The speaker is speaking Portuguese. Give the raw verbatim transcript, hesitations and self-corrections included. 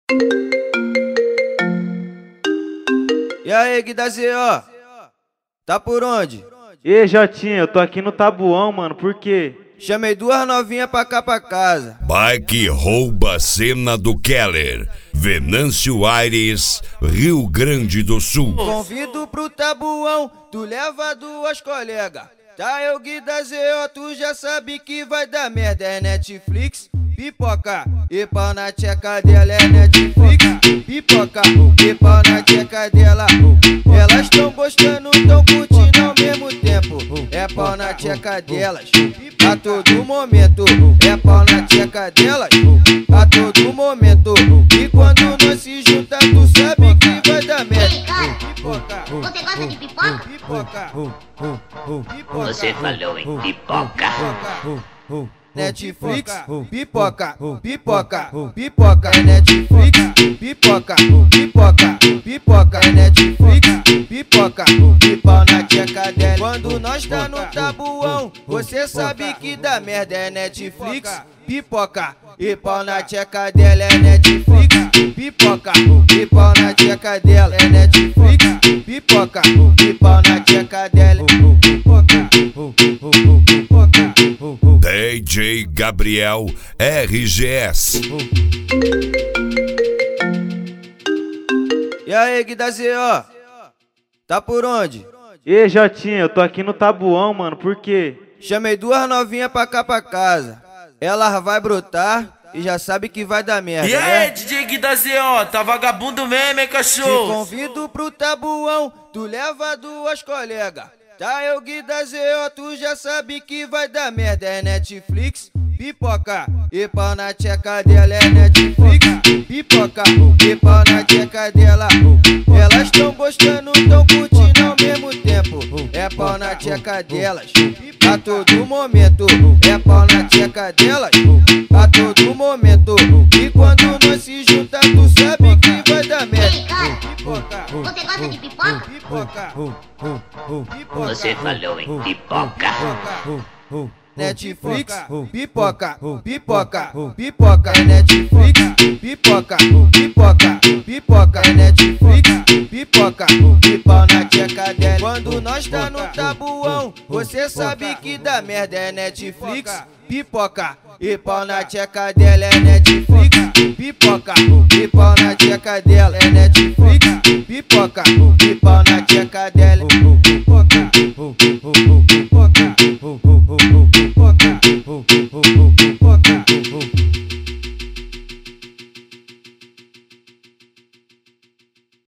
E aí, Guida Z O, tá por onde? Ei, Jotinha, eu tô aqui no Tabuão, mano, por quê? Chamei duas novinhas pra cá pra casa. Bike rouba a cena do Keller, Venâncio Aires, Rio Grande do Sul. Convido pro Tabuão, tu leva duas colegas. Tá eu, Guida Z O, tu já sabe que vai dar merda. É Netflix, pipoca e pau na tcheca dela. É Netflix, pipoca e pau na tcheca dela. Elas tão gostando, tão curtindo ao mesmo tempo. É pau na tcheca delas a todo momento. É pau na tcheca delas a todo momento. E quando nós se juntar, tu sabe que vai dar merda. Ei, cara, você gosta de pipoca? Pipoca, Você falou em pipoca. Netflix, pipoca, pipoca, pipoca, é Netflix, pipoca, pipoca, pipoca, é Netflix, pipoca, e pau na tcheca dela. Quando nós tá no Tabuão, você sabe que dá merda. É Netflix, pipoca, e pau na tcheca dela. É Netflix, pipoca, e pau na tcheca dela. É Netflix, pipoca, e pau na tcheca dela. D J Gabriel R G S. E aí, Guida Z O, tá por onde? Ei, Jotinha, eu tô aqui no Tabuão, mano, por quê? Chamei duas novinhas pra cá pra casa. Elas vai brotar e já sabe que vai dar merda, E né? aí, D J Guida Z O, tá vagabundo mesmo, hein, Te cachorro? convido pro Tabuão, tu leva duas colegas. Tá eu, Guida Z O, tu já sabe que vai dar merda. É Netflix, pipoca e pau na tcheca dela. É Netflix, pipoca e pau na tcheca dela. Elas tão gostando, tão curtindo ao mesmo tempo. É pau na tcheca delas a todo momento. É pau na tcheca delas a todo momento. E quando nós se juntar, tu sabe que vai dar merda. Ei, cara, você gosta de pipoca? Pipoca, Você falou em pipoca. Netflix, pipoca, pipoca, pipoca, é Netflix, pipoca, pipoca, pipoca, é Netflix, pipoca, e pau na tcheca dela. Quando nós tá no Tabuão, você sabe que dá merda. É Netflix, pipoca, e pau na tcheca dela. É Netflix, pipoca, e pau na tcheca dela. É Netflix, pipoca, e pau na tcheca dela.